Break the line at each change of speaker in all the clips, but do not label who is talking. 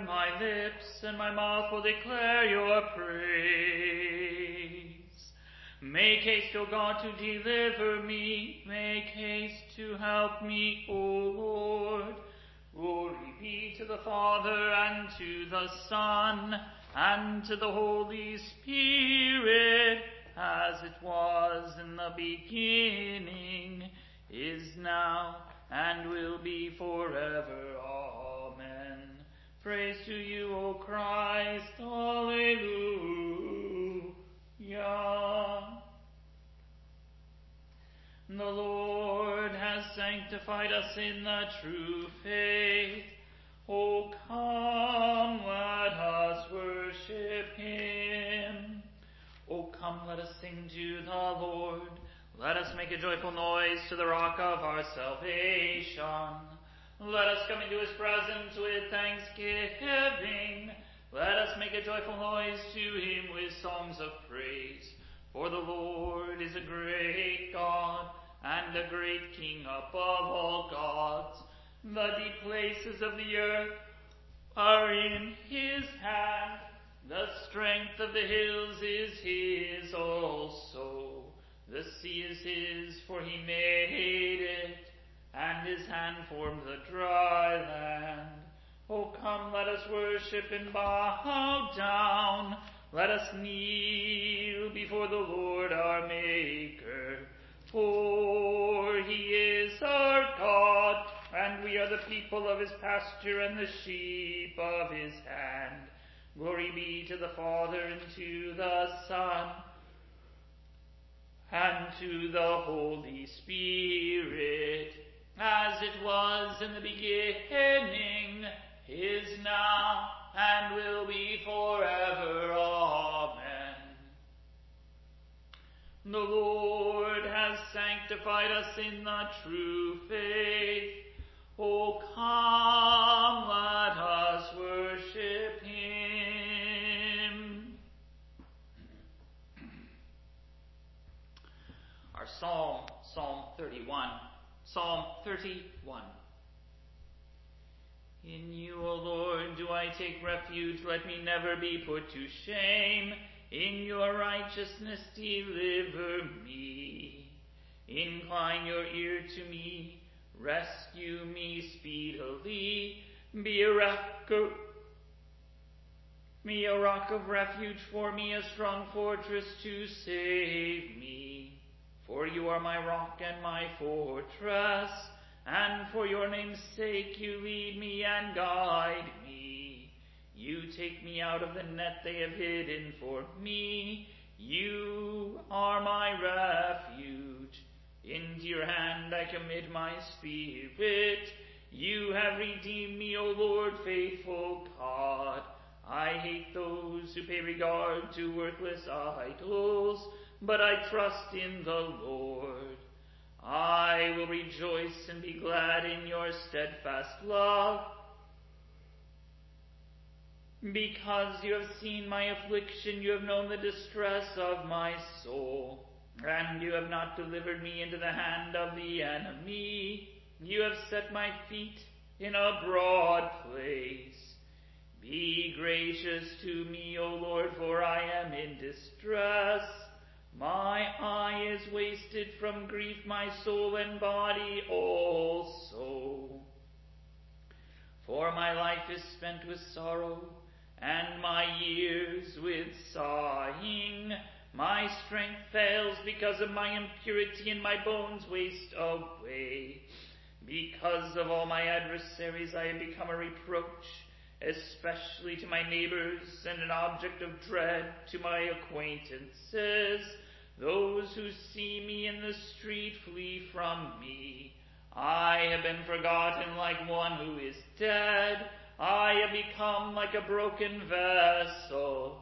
my lips, and my mouth will declare your praise. Make haste, O God, to deliver me. Make haste to help me, O Lord. Glory be to the Father, and to the Son, and to the Holy Spirit, as it was in the beginning, is now, and will be forever. Amen. Praise to you, O Christ. Alleluia. The Lord has sanctified us in the true faith. O come, let us worship him. O come, let us sing to the Lord. Let us make a joyful noise to the rock of our salvation. Let us come into his presence with thanksgiving. Let us make a joyful noise to him with songs of praise. For the Lord is a great God and a great King above all gods. The deep places of the earth are in his hand. The strength of the hills is his also. The sea is his, for he made it, and his hand formed the dry land. O come, let us worship and bow down. Let us kneel before the Lord our Maker. For he is our God, and we are the people of his pasture and the sheep of his hand. Glory be to the Father, and to the Son, and to the Holy Spirit, as it was in the beginning, is now, and will be forever. Amen. The Lord has sanctified us in the true faith. O come, let us worship him. Our Psalm 31. Psalm 31. In you, O Lord, do I take refuge. Let me never be put to shame. In your righteousness deliver me. Incline your ear to me. Rescue me speedily. Be a rock of refuge for me, a strong fortress to save me. For you are my rock and my fortress, and for your name's sake you lead me and guide me. You take me out of the net they have hidden for me. You are my refuge. Into your hand I commit my spirit. You have redeemed me, O Lord, faithful God. I hate those who pay regard to worthless idols, but I trust in the Lord. I will rejoice and be glad in your steadfast love, because you have seen my affliction. You have known the distress of my soul, and you have not delivered me into the hand of the enemy. You have set my feet in a broad place. Be gracious to me, O Lord, for I am in distress. My eye is wasted from grief, my soul and body also. For my life is spent with sorrow, and my years with sighing. My strength fails because of my impurity, and my bones waste away. Because of all my adversaries I have become a reproach, especially to my neighbors, and an object of dread to my acquaintances. Those who see me in the street flee from me. I have been forgotten like one who is dead. I have become like a broken vessel.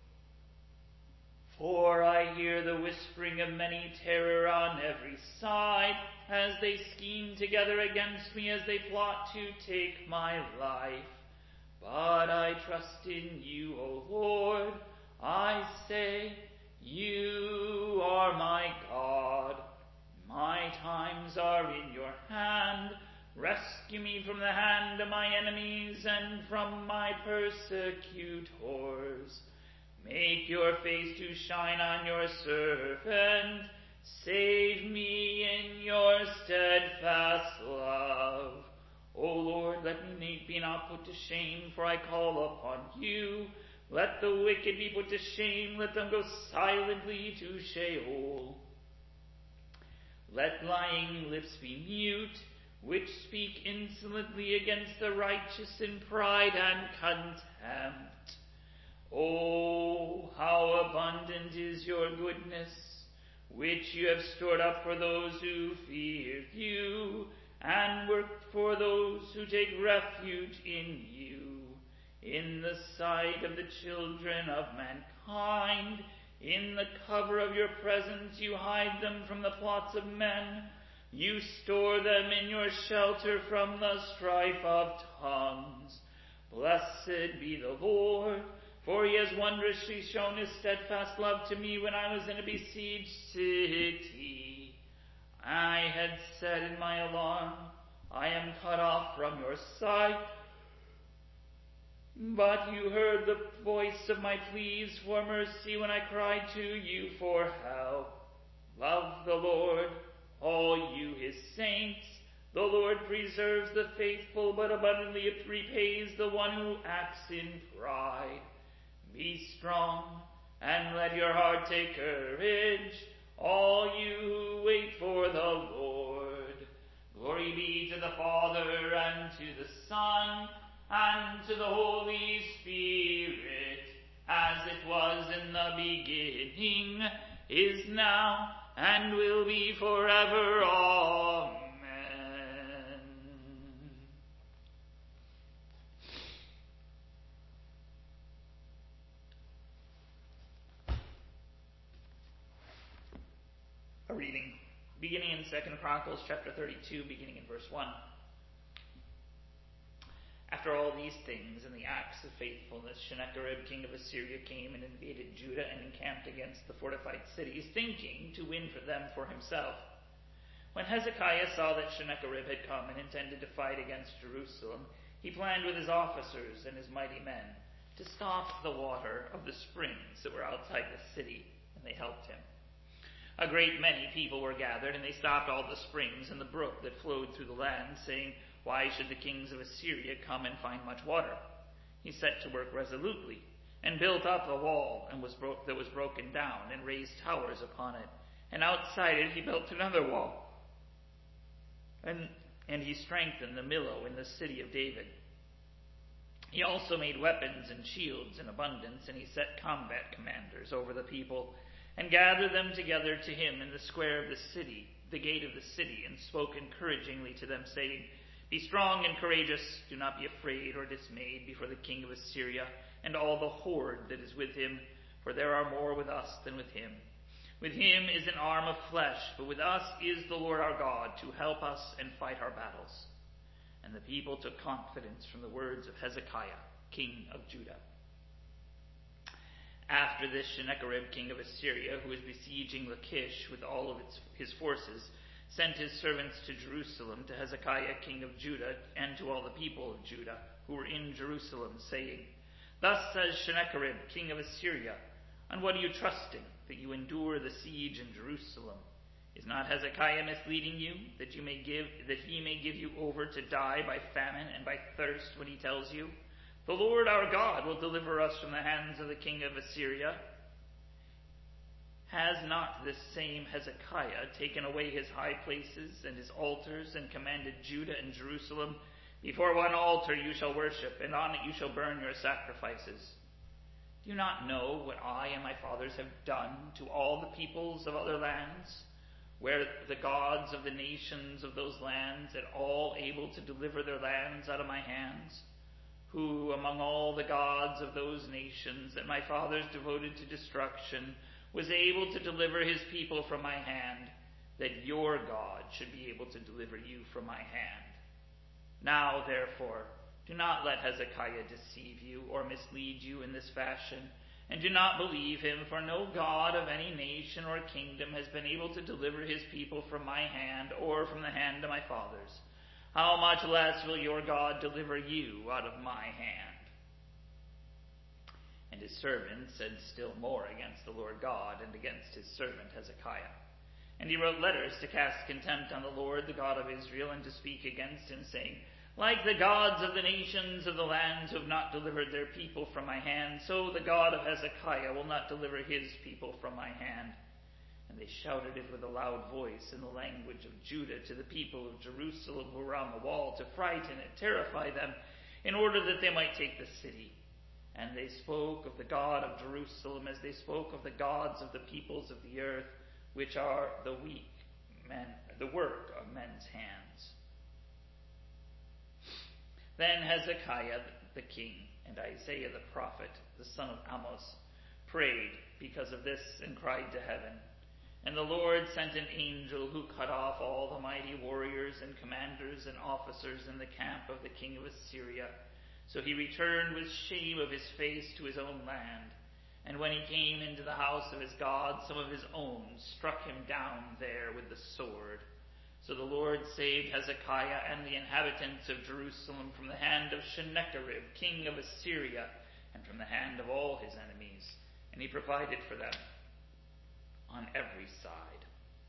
For I hear the whispering of many terror on every side, as they scheme together against me, as they plot to take my life. But I trust in you, O Lord. I say, you are my God. My times are in your hand. Rescue me from the hand of my enemies and from my persecutors. Make your face to shine on your servant. Save me in your steadfast love. O Lord, let me be not put to shame, for I call upon you. Let the wicked be put to shame. Let them go silently to Sheol. Let lying lips be mute, which speak insolently against the righteous in pride and contempt. Oh, how abundant is your goodness, which you have stored up for those who fear you, and worked for those who take refuge in you. In the sight of the children of mankind, in the cover of your presence you hide them from the plots of men. You store them in your shelter from the strife of tongues. Blessed be the Lord, for he has wondrously shown his steadfast love to me when I was in a besieged city. I had said in my alarm, I am cut off from your sight. But you heard the voice of my pleas for mercy when I cried to you for help. Love the Lord, all you his saints. The Lord preserves the faithful, but abundantly repays the one who acts in pride. Be strong, and let your heart take courage, all you who wait for the Lord. Glory be to the Father, and to the Son, and to the Holy Spirit, as it was in the beginning, is now, and will be forever. Amen. A reading beginning in 2 Chronicles chapter 32, beginning in verse 1. After all these things and the acts of faithfulness, Sennacherib, king of Assyria, came and invaded Judah and encamped against the fortified cities, thinking to win for them for himself. When Hezekiah saw that Sennacherib had come and intended to fight against Jerusalem, he planned with his officers and his mighty men to stop the water of the springs that were outside the city, and they helped him. A great many people were gathered, and they stopped all the springs and the brook that flowed through the land, saying, Why should the kings of Assyria come and find much water? He set to work resolutely, and built up a wall that was broken down, and raised towers upon it. And outside it he built another wall. And he strengthened the Millo in the city of David. He also made weapons and shields in abundance, and he set combat commanders over the people, and gathered them together to him in the square of the city, the gate of the city, and spoke encouragingly to them, saying, Be strong and courageous, do not be afraid or dismayed before the king of Assyria and all the horde that is with him, for there are more with us than with him. With him is an arm of flesh, but with us is the Lord our God to help us and fight our battles. And the people took confidence from the words of Hezekiah, king of Judah. After this, Sennacherib, king of Assyria, who was besieging Lachish with all of his forces, sent his servants to Jerusalem, to Hezekiah, king of Judah, and to all the people of Judah, who were in Jerusalem, saying, Thus says Sennacherib, king of Assyria, On what are you trusting, that you endure the siege in Jerusalem? Is not Hezekiah misleading you, that he may give you over to die by famine and by thirst when he tells you, The Lord our God will deliver us from the hands of the king of Assyria? Has not this same Hezekiah taken away his high places and his altars, and commanded Judah and Jerusalem, Before one altar you shall worship, and on it you shall burn your sacrifices? Do you not know what I and my fathers have done to all the peoples of other lands, where the gods of the nations of those lands at all able to deliver their lands out of my hands? Who among all the gods of those nations that my fathers devoted to destruction was able to deliver his people from my hand, that your God should be able to deliver you from my hand? Now, therefore, do not let Hezekiah deceive you or mislead you in this fashion, and do not believe him, for no God of any nation or kingdom has been able to deliver his people from my hand or from the hand of my fathers. how much less will your God deliver you out of my hand? And his servants said still more against the Lord God and against his servant Hezekiah. And he wrote letters to cast contempt on the Lord, the God of Israel, and to speak against him, saying, like the gods of the nations of the lands who have not delivered their people from my hand, so the God of Hezekiah will not deliver his people from my hand. And they shouted it with a loud voice in the language of Judah to the people of Jerusalem who were on the wall, to frighten and terrify them, in order that they might take the city. And they spoke of the God of Jerusalem as they spoke of the gods of the peoples of the earth, which are the work of men's hands. Then Hezekiah the king and Isaiah the prophet, the son of Amos, prayed because of this and cried to heaven. And the Lord sent an angel who cut off all the mighty warriors and commanders and officers in the camp of the king of Assyria. So he returned with shame of his face to his own land. And when he came into the house of his God, some of his own struck him down there with the sword. So the Lord saved Hezekiah and the inhabitants of Jerusalem from the hand of Sennacherib, king of Assyria, and from the hand of all his enemies. And he provided for them on every side.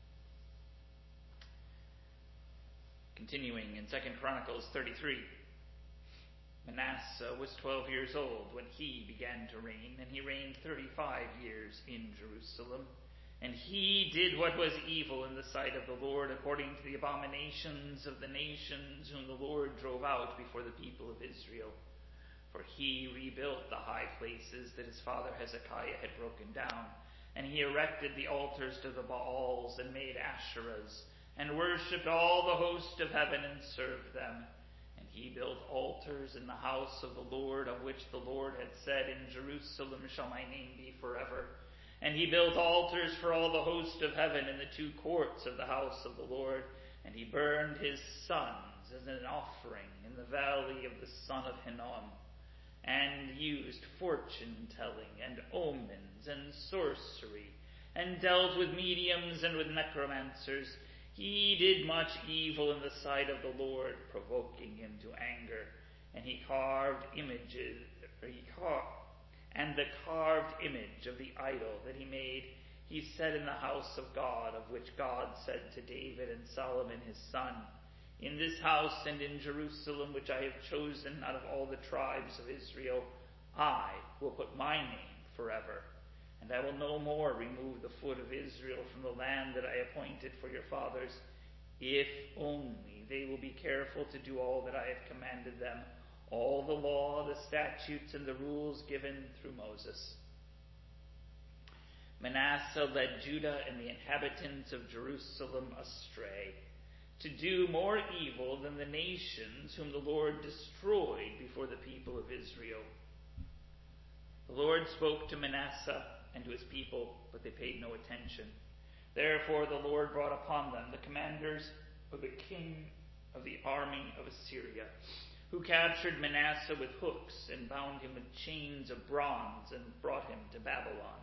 Continuing in 2 Chronicles 33. Manasseh was 12 years old when he began to reign, and he reigned 35 years in Jerusalem. And he did what was evil in the sight of the Lord, according to the abominations of the nations whom the Lord drove out before the people of Israel. For he rebuilt the high places that his father Hezekiah had broken down, and he erected the altars to the Baals and made Asherahs, and worshipped all the host of heaven and served them. And he built altars in the house of the Lord, of which the Lord had said, in Jerusalem shall my name be forever. And he built altars for all the host of heaven in the two courts of the house of the Lord. And he burned his sons as an offering in the valley of the son of Hinnom, and used fortune-telling and omens and sorcery, and dealt with mediums and with necromancers. He did much evil in the sight of the Lord, provoking him to anger. And he carved images, and the carved image of the idol that he made, he set in the house of God, of which God said to David and Solomon his son, in this house and in Jerusalem, which I have chosen out of all the tribes of Israel, I will put my name forever. And I will no more remove the foot of Israel from the land that I appointed for your fathers, if only they will be careful to do all that I have commanded them, all the law, the statutes, and the rules given through Moses. Manasseh led Judah and the inhabitants of Jerusalem astray, to do more evil than the nations whom the Lord destroyed before the people of Israel. The Lord spoke to Manasseh and to his people, but they paid no attention. Therefore the Lord brought upon them the commanders of the king of the army of Assyria, who captured Manasseh with hooks and bound him with chains of bronze and brought him to Babylon.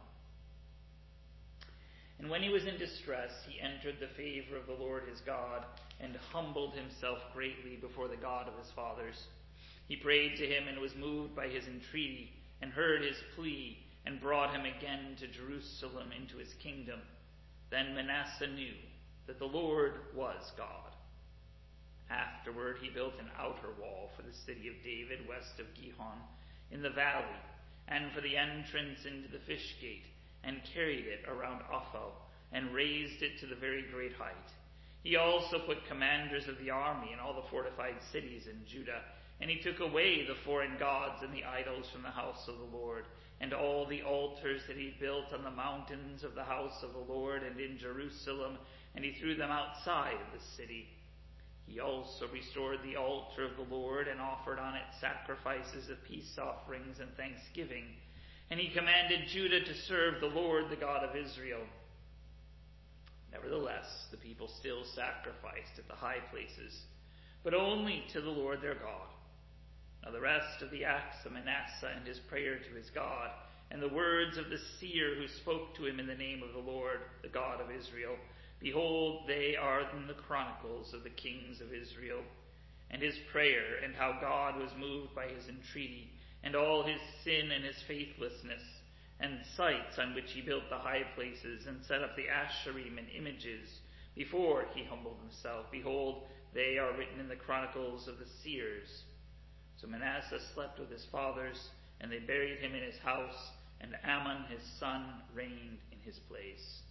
And when he was in distress, he entered the favor of the Lord his God and humbled himself greatly before the God of his fathers. He prayed to him and was moved by his entreaty and heard his plea and brought him again to Jerusalem into his kingdom. Then Manasseh knew that the Lord was God. Afterward he built an outer wall for the city of David west of Gihon in the valley, and for the entrance into the fish gate, and carried it around Ophel, and raised it to the very great height. He also put commanders of the army in all the fortified cities in Judah, and he took away the foreign gods and the idols from the house of the Lord, and all the altars that he built on the mountains of the house of the Lord and in Jerusalem, and he threw them outside of the city. He also restored the altar of the Lord and offered on it sacrifices of peace offerings and thanksgiving. And he commanded Judah to serve the Lord, the God of Israel. Nevertheless, the people still sacrificed at the high places, but only to the Lord their God. Now the rest of the acts of Manasseh and his prayer to his God, and the words of the seer who spoke to him in the name of the Lord, the God of Israel, behold, they are in the chronicles of the kings of Israel. and his prayer, and how God was moved by his entreaty, and all his sin and his faithlessness, and sites on which he built the high places, and set up the Asherim and images, before he humbled himself. Behold, they are written in the chronicles of the seers. So Manasseh slept with his fathers, and they buried him in his house, and Amon his son reigned in his place.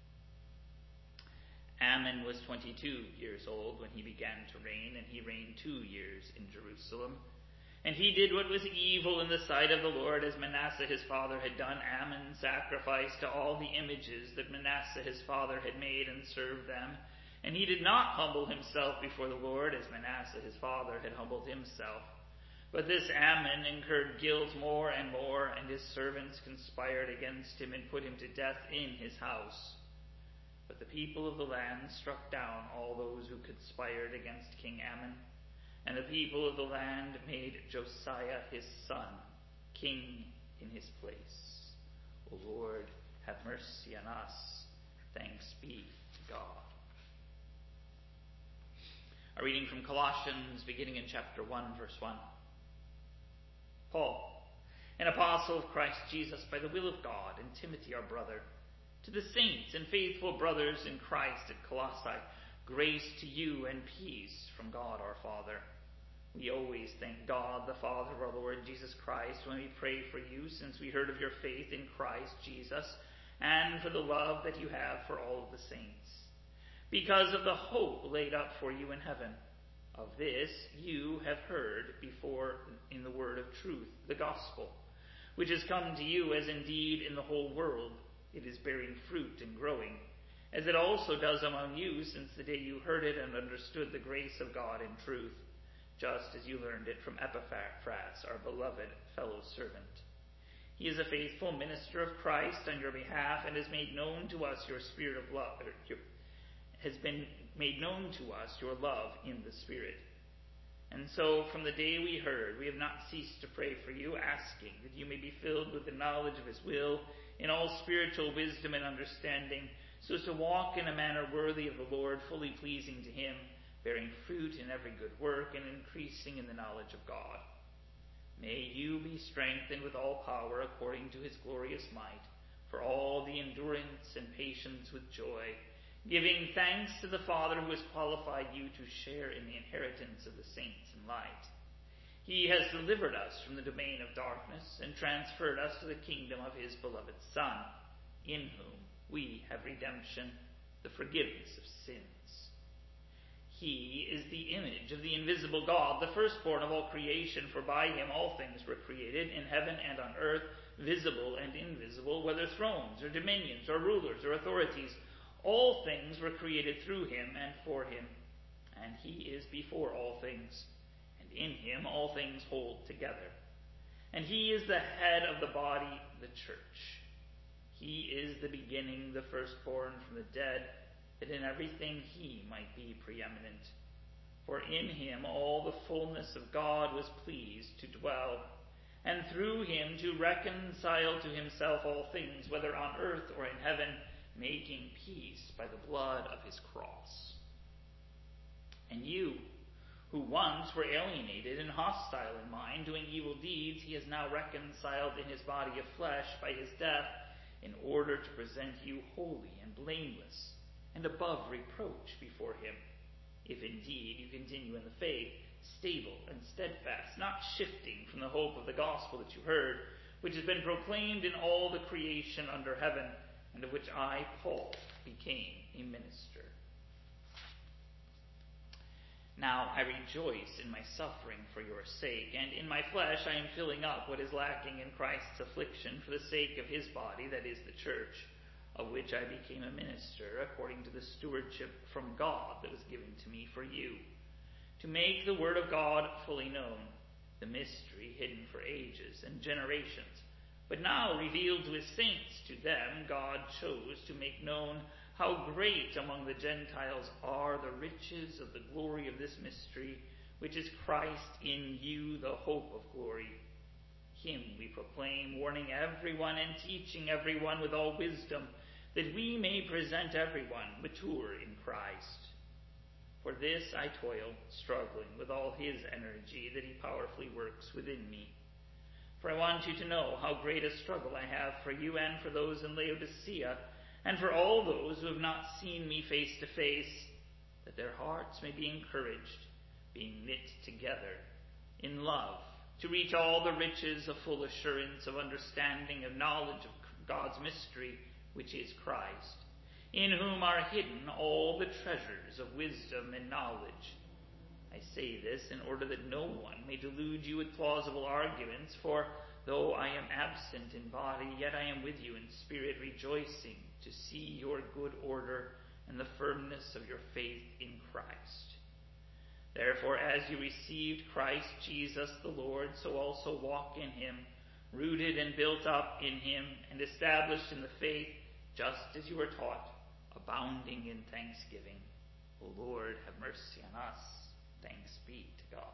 Amon was 22 years old when he began to reign, and he reigned 2 years in Jerusalem. And he did what was evil in the sight of the Lord, as Manasseh his father had done. Amon sacrificed to all the images that Manasseh his father had made, and served them. And he did not humble himself before the Lord, as Manasseh his father had humbled himself. But this Amon incurred guilt more, and his servants conspired against him, and put him to death in his house. But the people of the land struck down all those who conspired against King Amon. And the people of the land made Josiah his son king in his place. O Lord, have mercy on us. Thanks be to God. A reading from Colossians, beginning in chapter 1, verse 1. Paul, an apostle of Christ Jesus, by the will of God, and Timothy our brother, to the saints and faithful brothers in Christ at Colossae, grace to you and peace from God our Father. We always thank God, the Father of our Lord Jesus Christ, when we pray for you, since we heard of your faith in Christ Jesus, and for the love that you have for all of the saints, because of the hope laid up for you in heaven. Of this you have heard before in the word of truth, the gospel, which has come to you, as indeed in the whole world it is bearing fruit and growing, as it also does among you since the day you heard it and understood the grace of God in truth, just as you learned it from Epaphras, our beloved fellow servant. He is a faithful minister of Christ on your behalf, and has made known to us your spirit of love, has been made known to us your love in the Spirit. And so, from the day we heard, we have not ceased to pray for you, asking that you may be filled with the knowledge of his will, in all spiritual wisdom and understanding, so as to walk in a manner worthy of the Lord, fully pleasing to him, bearing fruit in every good work, and increasing in the knowledge of God. May you be strengthened with all power according to his glorious might, for all the endurance and patience with joy, giving thanks to the Father who has qualified you to share in the inheritance of the saints in light. He has delivered us from the domain of darkness and transferred us to the kingdom of his beloved Son, in whom we have redemption, the forgiveness of sins. He is the image of the invisible God, the firstborn of all creation, for by him all things were created, in heaven and on earth, visible and invisible, whether thrones or dominions or rulers or authorities. All things were created through him and for him, and he is before all things, and in him all things hold together. And he is the head of the body, the church. He is the beginning, the firstborn from the dead, that in everything he might be preeminent. For in him all the fullness of God was pleased to dwell, and through him to reconcile to himself all things, whether on earth or in heaven, making peace by the blood of his cross. And you, who once were alienated and hostile in mind, doing evil deeds, he has now reconciled in his body of flesh by his death, in order to present you holy and blameless and above reproach before him, if indeed you continue in the faith, stable and steadfast, not shifting from the hope of the gospel that you heard, which has been proclaimed in all the creation under heaven, and of which I, Paul, became a minister. Now I rejoice in my suffering for your sake, and in my flesh I am filling up what is lacking in Christ's affliction for the sake of his body, that is the church, of which I became a minister, according to the stewardship from God that was given to me for you, to make the word of God fully known, the mystery hidden for ages and generations, but now revealed to his saints. To them God chose to make known how great among the Gentiles are the riches of the glory of this mystery, which is Christ in you, the hope of glory. Him we proclaim, warning everyone and teaching everyone with all wisdom, that we may present everyone mature in Christ. For this I toil, struggling with all his energy that he powerfully works within me. For I want you to know how great a struggle I have for you and for those in Laodicea, and for all those who have not seen me face to face, that their hearts may be encouraged, being knit together in love, to reach all the riches of full assurance of understanding of knowledge of God's mystery, which is Christ, in whom are hidden all the treasures of wisdom and knowledge. I say this in order that no one may delude you with plausible arguments, for though I am absent in body, yet I am with you in spirit, rejoicing to see your good order and the firmness of your faith in Christ. Therefore, as you received Christ Jesus the Lord, so also walk in him, rooted and built up in him, and established in the faith, just as you were taught, abounding in thanksgiving. O Lord, have mercy on us. Thanks be to God.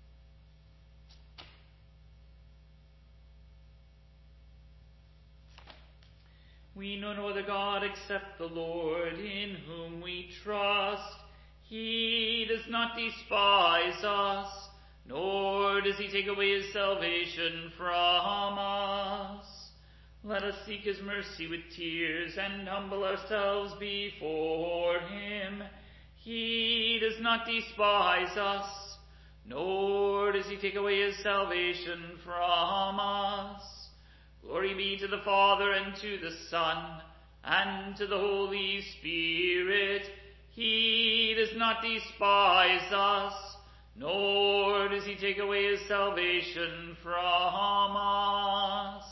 We know no other God except the Lord, in whom we trust. He does not despise us, nor does he take away his salvation from us. Let us seek his mercy with tears and humble ourselves before him. He does not despise us, nor does he take away his salvation from us. Glory be to the Father, and to the Son, and to the Holy Spirit. He does not despise us, nor does he take away his salvation from us.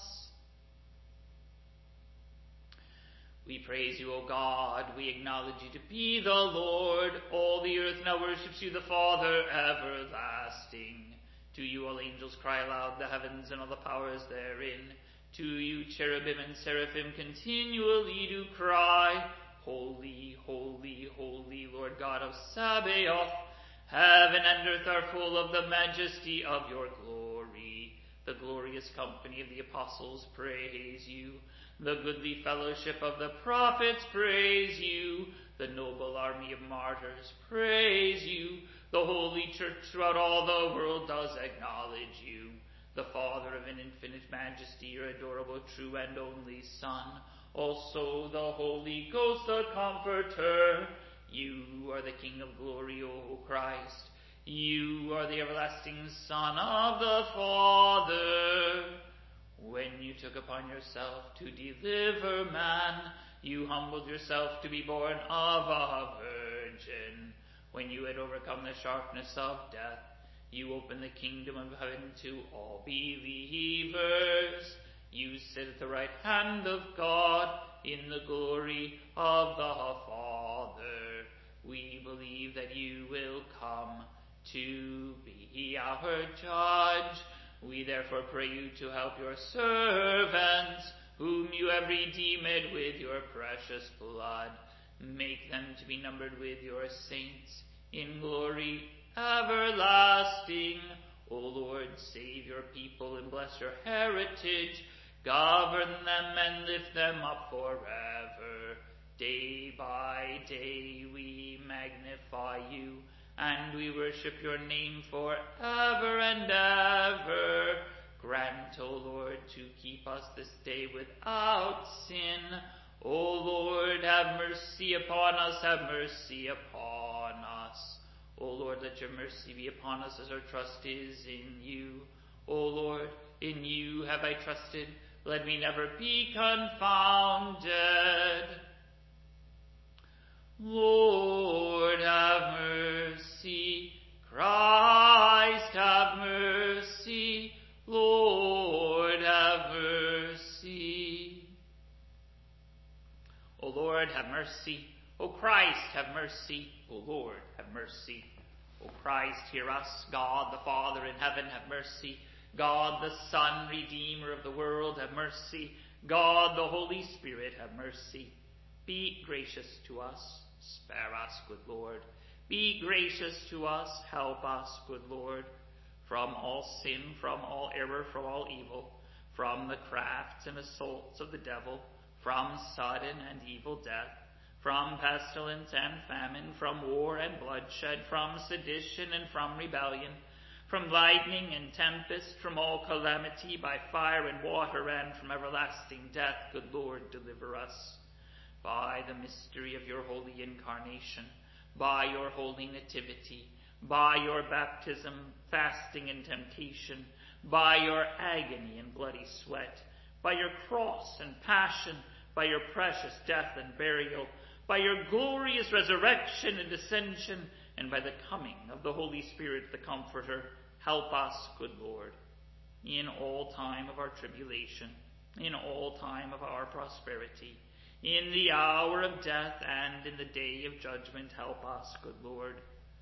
We praise you, O God. We acknowledge you to be the Lord. All the earth now worships you, the Father everlasting. To you all angels cry aloud, the heavens and all the powers therein. To you cherubim and seraphim continually do cry, Holy, holy, holy, Lord God of Sabaoth. Heaven and earth are full of the majesty of your glory. The glorious company of the apostles praise you. The goodly fellowship of the prophets praise you. The noble army of martyrs praise you. The holy church throughout all the world does acknowledge you. The Father of an infinite majesty, your adorable, true, and only Son. Also the Holy Ghost, the Comforter. You are the King of glory, O Christ. You are the everlasting Son of the Father. When you took upon yourself to deliver man, you humbled yourself to be born of a virgin. When you had overcome the sharpness of death, you opened the kingdom of heaven to all believers. You sit at the right hand of God in the glory of the Father. We believe that you will come to be our judge. We therefore pray you to help your servants, whom you have redeemed with your precious blood. Make them to be numbered with your saints in glory everlasting. O Lord, save your people and bless your heritage. Govern them and lift them up forever. Day by day we magnify you, and we worship your name forever and ever. Grant, O Lord, to keep us this day without sin. O Lord, have mercy upon us, have mercy upon us. O Lord, let your mercy be upon us as our trust is in you. O Lord, in you have I trusted. Let me never be confounded. Lord, have mercy. Christ, have mercy. Lord, have mercy. O Lord, have mercy. O Christ, have mercy. O Lord, have mercy. O Christ, hear us. God the Father in heaven, have mercy. God the Son, Redeemer of the world, have mercy. God the Holy Spirit, have mercy. Be gracious to us. Spare us, good Lord. Be gracious to us. Help us, good Lord. From all sin, from all error, from all evil, from the crafts and assaults of the devil, from sudden and evil death, from pestilence and famine, from war and bloodshed, from sedition and from rebellion, from lightning and tempest, from all calamity by fire and water, and from everlasting death. Good Lord, deliver us. By the mystery of your holy incarnation, by your holy nativity, by your baptism, fasting, and temptation, by your agony and bloody sweat, by your cross and passion, by your precious death and burial, by your glorious resurrection and ascension, and by the coming of the Holy Spirit, the Comforter, help us, good Lord, in all time of our tribulation, in all time of our prosperity, in the hour of death and in the day of judgment. Help us, good Lord.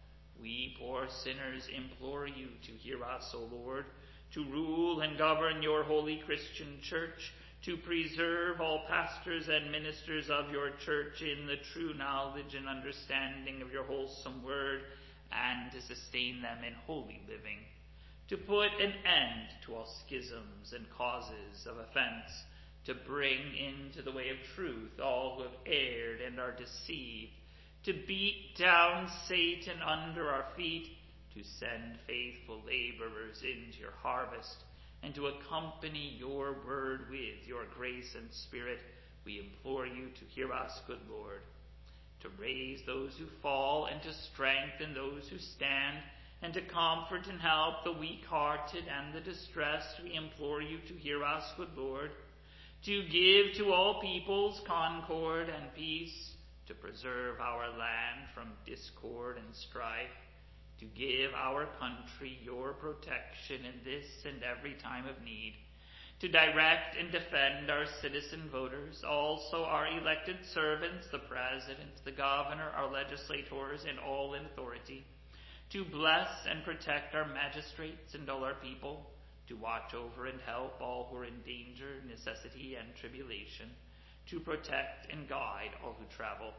We poor sinners implore you to hear us, O Lord, to rule and govern your holy Christian church, to preserve all pastors and ministers of your church in the true knowledge and understanding of your wholesome word, and to sustain them in holy living, to put an end to all schisms and causes of offense, to bring into the way of truth all who have erred and are deceived, to beat down Satan under our feet, to send faithful laborers into your harvest, and to accompany your word with your grace and spirit. We implore you to hear us, good Lord, to raise those who fall and to strengthen those who stand, and to comfort and help the weak-hearted and the distressed. We implore you to hear us, good Lord, to give to all peoples concord and peace, to preserve our land from discord and strife, to give our country your protection in this and every time of need, to direct and defend our citizen voters, also our elected servants, the president, the governor, our legislators, and all in authority, to bless and protect our magistrates and all our people, to watch over and help all who are in danger, necessity, and tribulation, to protect and guide all who travel,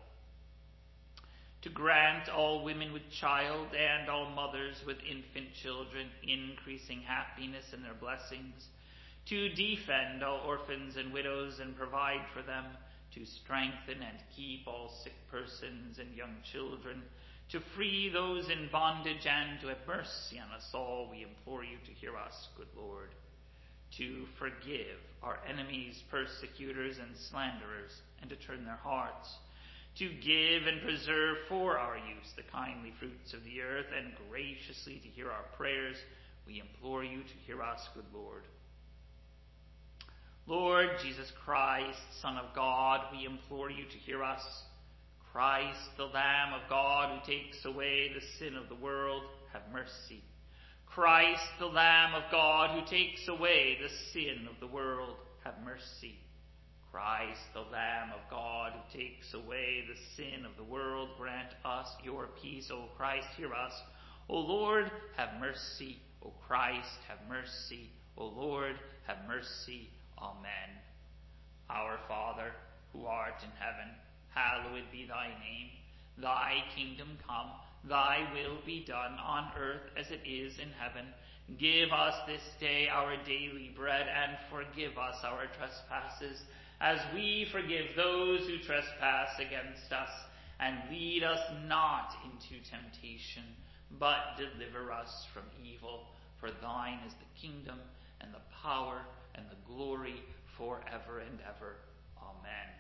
to grant all women with child and all mothers with infant children increasing happiness in their blessings, to defend all orphans and widows and provide for them, to strengthen and keep all sick persons and young children, to free those in bondage, and to have mercy on us all. We implore you to hear us, good Lord, to forgive our enemies, persecutors, and slanderers, and to turn their hearts, to give and preserve for our use the kindly fruits of the earth, and graciously to hear our prayers. We implore you to hear us, good Lord. Lord Jesus Christ, Son of God, we implore you to hear us. Christ, the Lamb of God, who takes away the sin of the world, have mercy. Christ, the Lamb of God, who takes away the sin of the world, have mercy. Christ, the Lamb of God, who takes away the sin of the world, grant us your peace. O Christ, hear us. O Lord, have mercy. O Christ, have mercy. O Lord, have mercy. Amen. Our Father, who art in heaven, hallowed be thy name. Thy kingdom come, thy will be done on earth as it is in heaven. Give us this day our daily bread, and forgive us our trespasses, as we forgive those who trespass against us. And lead us not into temptation, but deliver us from evil. For thine is the kingdom, and the power, and the glory, forever and ever. Amen.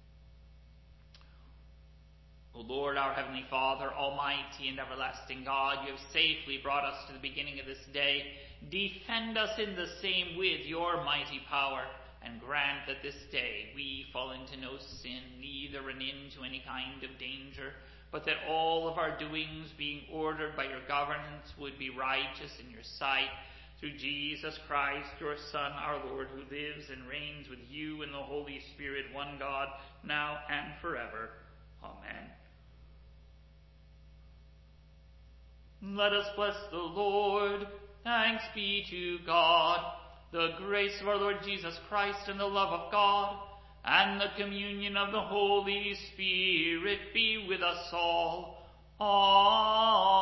O Lord, our heavenly Father, almighty and everlasting God, you have safely brought us to the beginning of this day. Defend us in the same with your mighty power, and grant that this day we fall into no sin, neither run into any kind of danger, but that all of our doings, being ordered by your governance, would be righteous in your sight. Through Jesus Christ, your Son, our Lord, who lives and reigns with you in the Holy Spirit, one God, now and forever. Amen. Let us bless the Lord. Thanks be to God. The grace of our Lord Jesus Christ, and the love of God, and the communion of the Holy Spirit be with us all. Amen.